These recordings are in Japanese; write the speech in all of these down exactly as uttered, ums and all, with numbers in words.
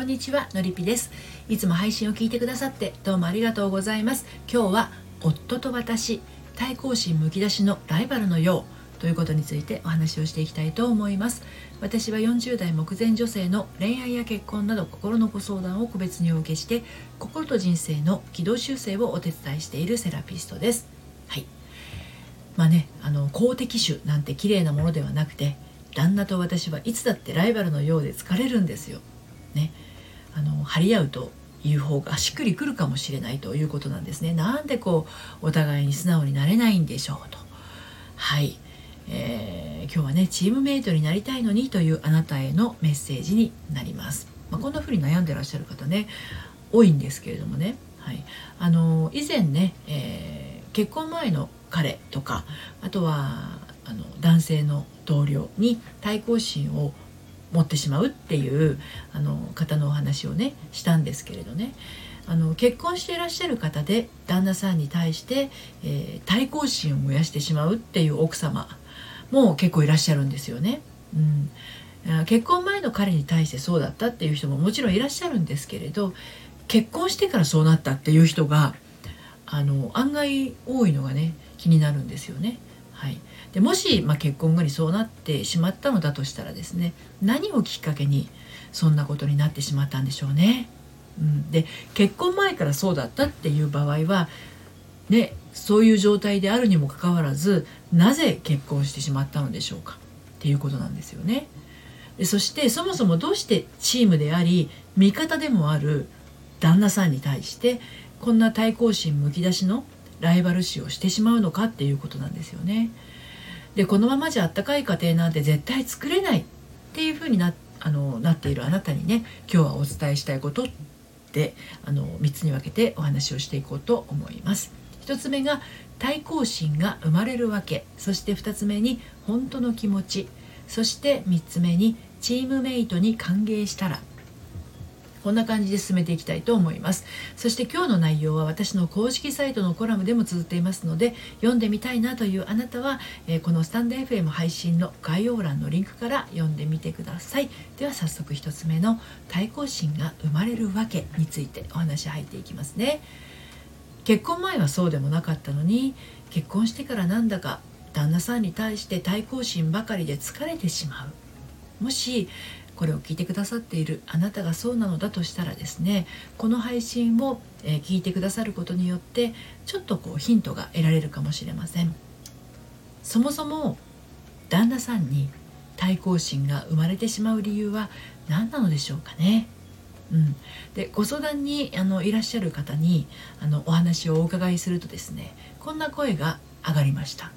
にちは、のりぴです。いつも配信を聞いてくださってどうもありがとうございます。今日は夫と私、対抗心むき出しのライバルのようということについてお話をしていきたいと思います。私はよんじゅう代目前女性の恋愛や結婚など心のご相談を個別にお受けして、心と人生の軌道修正をお手伝いしているセラピストです。はい。まあね、あの好敵手なんて綺麗なものではなくて、旦那と私はいつだってライバルのようで疲れるんですよ。ね、あの張り合うという方がしっくりくるかもしれないということなんですね。なんでこうお互いに素直になれないんでしょうと。はい、えー、今日はねチームメイトになりたいのにというあなたへのメッセージになります。まあ、こんな風に悩んでらっしゃる方ね多いんですけれどもね、はい、あの以前ね、えー、結婚前の彼とか、あとはあの男性の同僚に対抗心を持ってしまうっていうあの方のお話をねしたんですけれどね、あの結婚していらっしゃる方で旦那さんに対して、えー、対抗心を燃やしてしまうっていう奥様も結構いらっしゃるんですよね。うん、結婚前の彼に対してそうだったっていう人ももちろんいらっしゃるんですけれど、結婚してからそうなったっていう人があの案外多いのがね気になるんですよね。はい、でもし、まあ、結婚後にそうなってしまったのだとしたらですね、何をきっかけにそんなことになってしまったんでしょうね。うん、で結婚前からそうだったっていう場合は、ね、そういう状態であるにもかかわらずなぜ結婚してしまったのでしょうかっていうことなんですよね。でそしてそもそもどうしてチームであり味方でもある旦那さんに対してこんな対抗心むき出しのライバル視をしてしまうのかっていうことなんですよね。でこのままじゃあったかい家庭なんて絶対作れないっていうふうになあのなっているあなたにね、今日はお伝えしたいことってあのみっつに分けてお話をしていこうと思います。ひとつめが対抗心が生まれるわけ、そしてふたつめに本当の気持ち、そしてみっつめにチームメイトに歓迎したら。こんな感じで進めていきたいと思います。そして今日の内容は私の公式サイトのコラムでも綴っていますので、読んでみたいなというあなたは、えー、このスタンド エフエム 配信の概要欄のリンクから読んでみてください。では早速ひとつめの対抗心が生まれるわけについてお話入っていきますね。結婚前はそうでもなかったのに、結婚してからなんだか旦那さんに対して対抗心ばかりで疲れてしまう。もしこれを聞いてくださっているあなたがそうなのだとしたらですね、この配信を聞いてくださることによってちょっとこうヒントが得られるかもしれません。そもそも旦那さんに対抗心が生まれてしまう理由は何なのでしょうかね。うん、でご相談にあのいらっしゃる方にあのお話をお伺いするとですね、こんな声が上がりました。はい、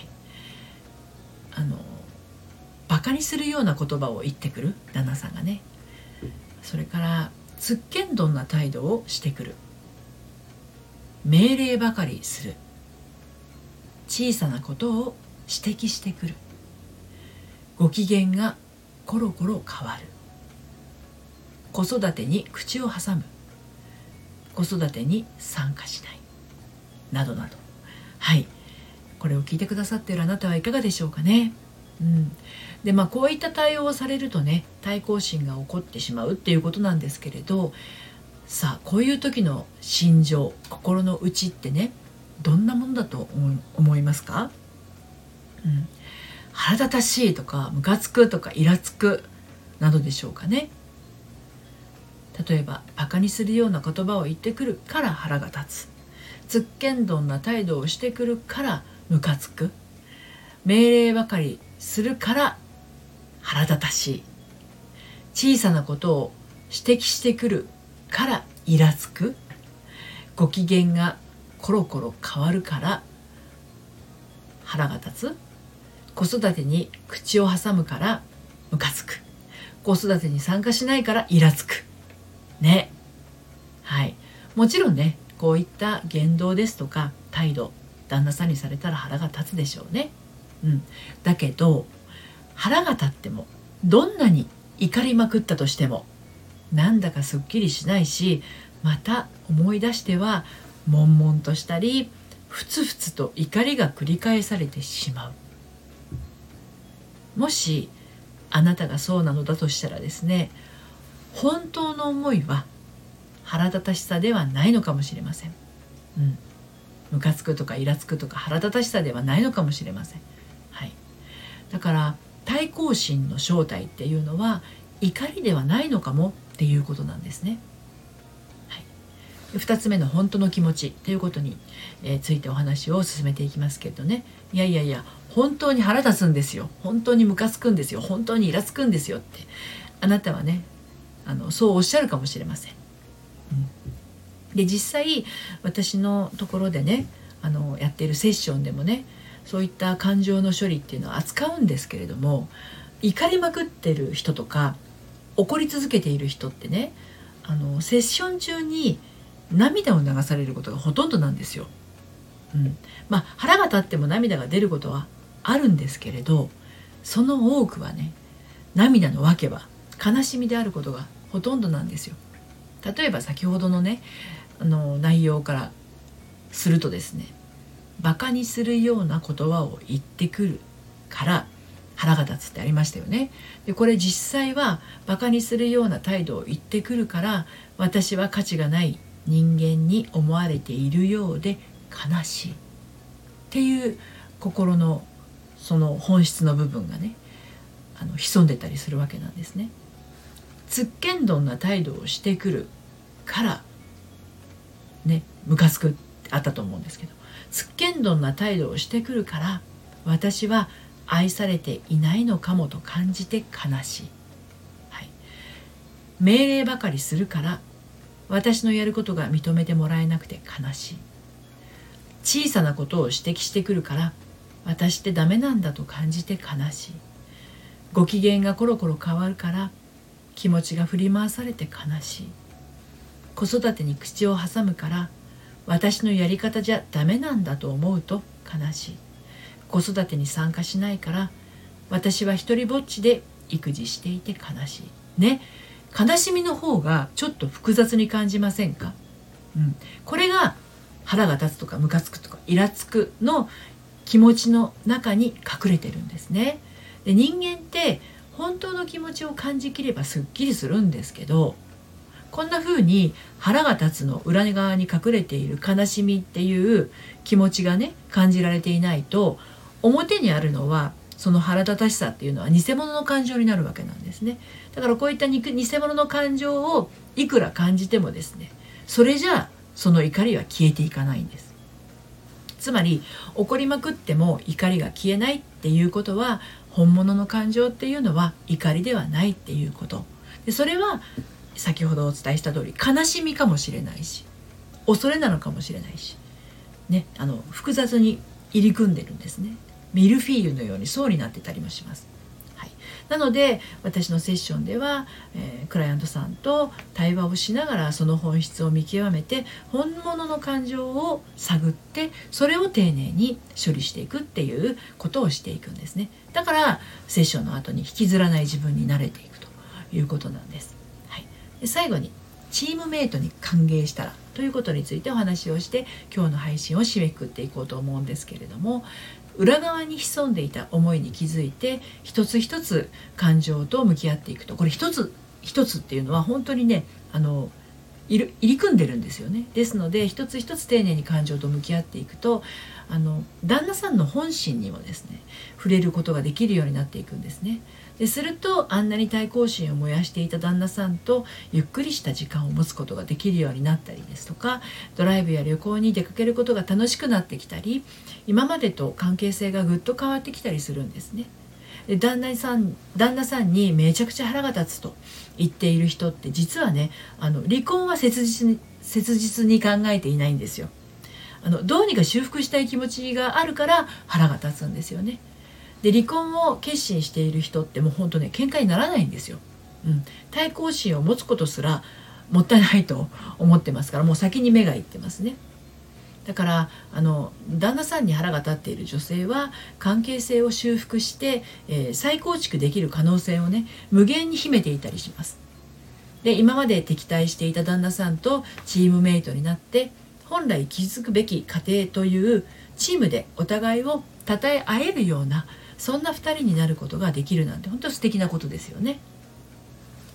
あのバカにするような言葉を言ってくる旦那さんがね、それからつっけんどんな態度をしてくる、命令ばかりする、小さなことを指摘してくる、ご機嫌がコロコロ変わる、子育てに口を挟む、子育てに参加しない、などなど。はい、これを聞いてくださっているあなたはいかがでしょうかね。うん、でまあこういった対応をされるとね、対抗心が起こってしまうっていうことなんですけれど、さあこういう時の心情、心の内ってね、どんなものだと思いますか？うん、腹立たしいとかムカつくとかイラつくなどでしょうかね。例えばバカにするような言葉を言ってくるから腹が立つ、つっけんどんな態度をしてくるからムカつく、命令ばかりするから腹立たしい、小さなことを指摘してくるからイラつく、ご機嫌がコロコロ変わるから腹が立つ、子育てに口を挟むからムカつく、子育てに参加しないからイラつくね。はい、もちろんね、こういった言動ですとか態度、旦那さんにされたら腹が立つでしょうね。うん、だけど腹が立っても、どんなに怒りまくったとしてもなんだかすっきりしないし、また思い出しては悶々としたり、ふつふつと怒りが繰り返されてしまう。もしあなたがそうなのだとしたらですね、 本当の思いは腹立たしさではないのかもしれません。うん、ムカつくとかイラつくとか腹立たしさではないのかもしれません。はい、だから対抗心の正体っていうのは怒りではないのかもっていうことなんですね。はい、ふたつめの本当の気持ちということに、えー、ついてお話を進めていきますけどね。いやいやいや、本当に腹立つんですよ、本当にムカつくんですよ、本当にイラつくんですよってあなたはね、あのそうおっしゃるかもしれません。うん、で実際私のところでね、あのやっているセッションでもね、そういった感情の処理っていうのを扱うんですけれども、怒りまくってる人とか怒り続けている人ってね、あのセッション中に涙を流されることがほとんどなんですよ。うん、まあ腹が立っても涙が出ることはあるんですけれど、その多くはね、涙の訳は悲しみであることがほとんどなんですよ。例えば先ほどのね、あの内容からするとですね、バカにするような言葉を言ってくるから腹が立つってありましたよね。でこれ実際はバカにするような態度を言ってくるから、私は価値がない人間に思われているようで悲しいっていう心のその本質の部分がね、あの潜んでたりするわけなんですね。つっけんどんな態度をしてくるからね、ムカつくってあったと思うんですけど、つっけんどんな態度をしてくるから私は愛されていないのかもと感じて悲しい。はい、命令ばかりするから私のやることが認めてもらえなくて悲しい。小さなことを指摘してくるから私ってダメなんだと感じて悲しい。ご機嫌がコロコロ変わるから気持ちが振り回されて悲しい。子育てに口を挟むから私のやり方じゃダメなんだと思うと悲しい。子育てに参加しないから私は一人ぼっちで育児していて悲しいね。悲しみの方がちょっと複雑に感じませんか？うん、これが腹が立つとかムカつくとかイラつくの気持ちの中に隠れてるんですね。で人間って本当の気持ちを感じきればすっきりするんですけど、こんな風に腹が立つの裏側に隠れている悲しみっていう気持ちがね感じられていないと、表にあるのはその腹立たしさっていうのは偽物の感情になるわけなんですね。だからこういった偽物の感情をいくら感じてもですね、それじゃあその怒りは消えていかないんです。つまり怒りまくっても怒りが消えないっていうことは、本物の感情っていうのは怒りではないっていうことで、それは先ほどお伝えした通り悲しみかもしれないし恐れなのかもしれないし、ね、あの複雑に入り組んでるんですね。ミルフィーユのように層になってたりもします。はい、なので私のセッションでは、えー、クライアントさんと対話をしながらその本質を見極めて本物の感情を探って、それを丁寧に処理していくっていうことをしていくんですね。だからセッションの後に引きずらない自分に慣れていくということなんです。はい、で最後にチームメイトに歓迎したらということについてお話をして今日の配信を締めくくっていこうと思うんですけれども、裏側に潜んでいた思いに気づいて一つ一つ感情と向き合っていくと、これ一つ一つっていうのは本当にね、あの入り組んでるんですよね。ですので一つ一つ丁寧に感情と向き合っていくと、あの旦那さんの本心にもですね触れることができるようになっていくんですね。でするとあんなに対抗心を燃やしていた旦那さんとゆっくりした時間を持つことができるようになったりですとか、ドライブや旅行に出かけることが楽しくなってきたり、今までと関係性がぐっと変わってきたりするんですね。で旦那さん旦那さんにめちゃくちゃ腹が立つと言っている人って実はね、あの離婚は切実に切実に考えていないんですよ。あのどうにか修復したい気持ちがあるから腹が立つんですよね。で離婚を決心している人ってもう本当ね喧嘩にならないんですよ。うん、対抗心を持つことすらもったいないと思ってますから、もう先に目がいってますね。だからあの旦那さんに腹が立っている女性は関係性を修復して、えー、再構築できる可能性をね無限に秘めていたりします。で今まで敵対していた旦那さんとチームメイトになって本来築くべき家庭というチームでお互いを称え合えるような、そんなふたりになることができるなんて本当素敵なことですよね。好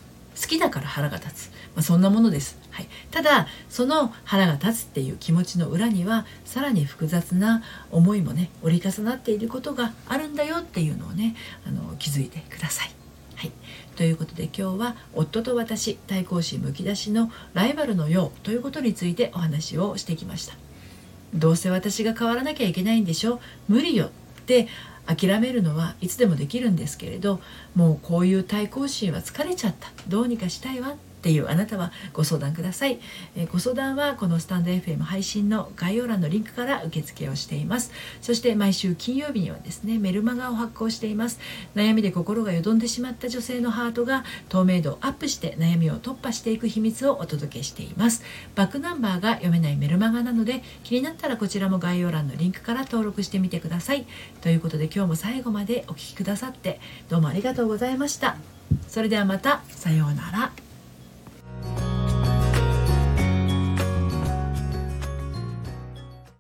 きだから腹が立つ、まあ、そんなものです、はい、ただその腹が立つっていう気持ちの裏にはさらに複雑な思いもね折り重なっていることがあるんだよっていうのをねあの気づいてください。はい、ということで今日は夫と私対抗心むき出しのライバルのようということについてお話をしてきました。どうせ私が変わらなきゃいけないんでしょ、無理よって諦めるのはいつでもできるんですけれど、もうこういう対抗心は疲れちゃった、どうにかしたいわっていうあなたはご相談ください。えー、ご相談はこのスタンド エフエム 配信の概要欄のリンクから受付をしています。そして毎週金曜日にはですねメルマガを発行しています。悩みで心がよどんでしまった女性のハートが透明度をアップして悩みを突破していく秘密をお届けしています。バックナンバーが読めないメルマガなので気になったらこちらも概要欄のリンクから登録してみてください。ということで今日も最後までお聞きくださってどうもありがとうございました。それではまた、さようなら。